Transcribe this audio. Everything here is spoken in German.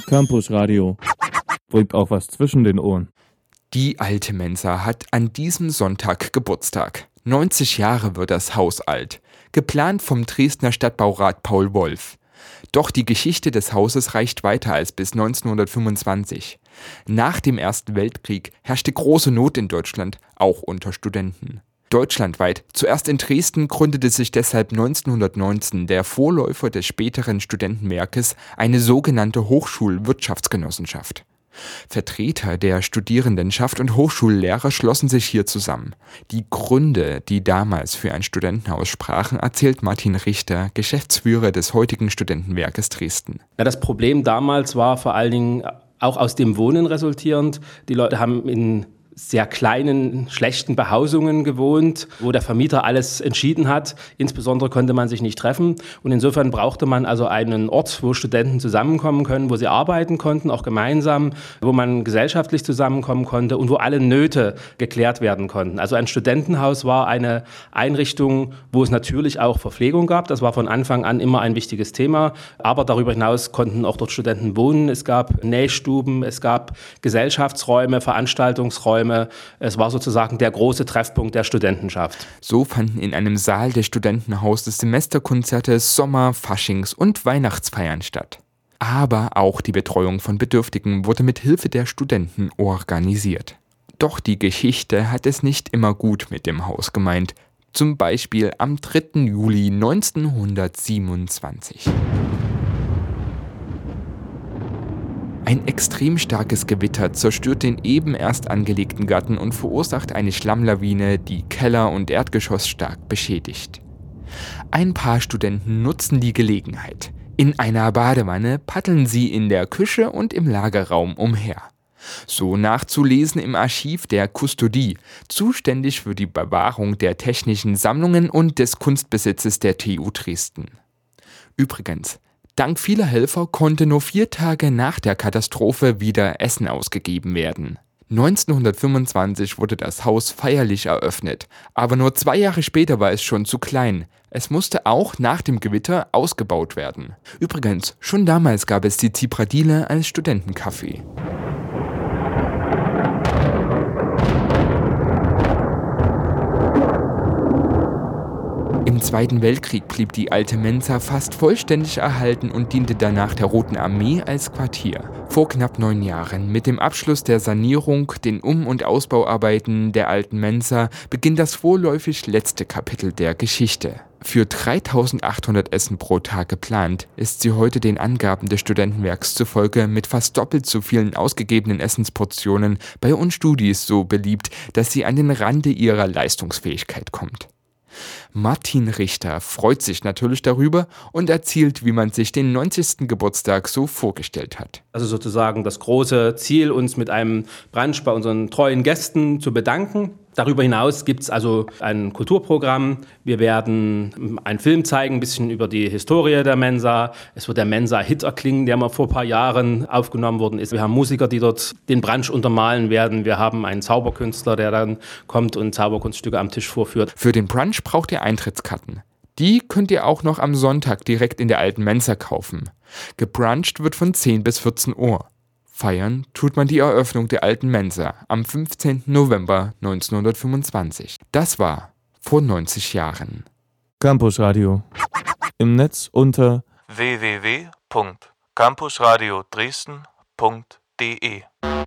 Campus Radio. Bringt auch was zwischen den Ohren. Die alte Mensa hat an diesem Sonntag Geburtstag. 90 Jahre wird das Haus alt. Geplant vom Dresdner Stadtbaurat Paul Wolf. Doch die Geschichte des Hauses reicht weiter als bis 1925. Nach dem Ersten Weltkrieg herrschte große Not in Deutschland, auch unter Studenten. Deutschlandweit, zuerst in Dresden, gründete sich deshalb 1919 der Vorläufer des späteren Studentenwerkes, eine sogenannte Hochschulwirtschaftsgenossenschaft. Vertreter der Studierendenschaft und Hochschullehrer schlossen sich hier zusammen. Die Gründe, die damals für ein Studentenhaus sprachen, erzählt Martin Richter, Geschäftsführer des heutigen Studentenwerkes Dresden. Ja, das Problem damals war vor allen Dingen auch aus dem Wohnen resultierend. Die Leute haben in sehr kleinen, schlechten Behausungen gewohnt, wo der Vermieter alles entschieden hat. Insbesondere konnte man sich nicht treffen. Und insofern brauchte man also einen Ort, wo Studenten zusammenkommen können, wo sie arbeiten konnten, auch gemeinsam, wo man gesellschaftlich zusammenkommen konnte und wo alle Nöte geklärt werden konnten. Also ein Studentenhaus war eine Einrichtung, wo es natürlich auch Verpflegung gab. Das war von Anfang an immer ein wichtiges Thema. Aber darüber hinaus konnten auch dort Studenten wohnen. Es gab Nähstuben, es gab Gesellschaftsräume, Veranstaltungsräume. Es war sozusagen der große Treffpunkt der Studentenschaft. So fanden in einem Saal des Studentenhauses Semesterkonzerte, Sommer-, Faschings- und Weihnachtsfeiern statt. Aber auch die Betreuung von Bedürftigen wurde mit Hilfe der Studenten organisiert. Doch die Geschichte hat es nicht immer gut mit dem Haus gemeint. Zum Beispiel am 3. Juli 1927. Ein extrem starkes Gewitter zerstört den eben erst angelegten Garten und verursacht eine Schlammlawine, die Keller und Erdgeschoss stark beschädigt. Ein paar Studenten nutzen die Gelegenheit. In einer Badewanne paddeln sie in der Küche und im Lagerraum umher. So nachzulesen im Archiv der Kustodie, zuständig für die Bewahrung der technischen Sammlungen und des Kunstbesitzes der TU Dresden. Übrigens, dank vieler Helfer konnte nur 4 Tage nach der Katastrophe wieder Essen ausgegeben werden. 1925 wurde das Haus feierlich eröffnet, aber nur 2 Jahre später war es schon zu klein. Es musste auch nach dem Gewitter ausgebaut werden. Übrigens, schon damals gab es die Zipradile als Studentencafé. Im Zweiten Weltkrieg blieb die alte Mensa fast vollständig erhalten und diente danach der Roten Armee als Quartier. Vor knapp 9 Jahren, mit dem Abschluss der Sanierung, den Um- und Ausbauarbeiten der alten Mensa, beginnt das vorläufig letzte Kapitel der Geschichte. Für 3.800 Essen pro Tag geplant, ist sie heute den Angaben des Studentenwerks zufolge mit fast doppelt so vielen ausgegebenen Essensportionen bei uns Studis so beliebt, dass sie an den Rande ihrer Leistungsfähigkeit kommt. Martin Richter freut sich natürlich darüber und erzählt, wie man sich den 90. Geburtstag so vorgestellt hat. Also sozusagen das große Ziel, uns mit einem Brunch bei unseren treuen Gästen zu bedanken. Darüber hinaus gibt es also ein Kulturprogramm. Wir werden einen Film zeigen, ein bisschen über die Historie der Mensa. Es wird der Mensa-Hit erklingen, der mal vor ein paar Jahren aufgenommen worden ist. Wir haben Musiker, die dort den Brunch untermalen werden. Wir haben einen Zauberkünstler, der dann kommt und Zauberkunststücke am Tisch vorführt. Für den Brunch braucht ihr Eintrittskarten. Die könnt ihr auch noch am Sonntag direkt in der alten Mensa kaufen. Gebruncht wird von 10 bis 14 Uhr. Feiern tut man die Eröffnung der alten Mensa am 15. November 1925. Das war vor 90 Jahren. Campus Radio. Im Netz unter www.campusradiodresden.de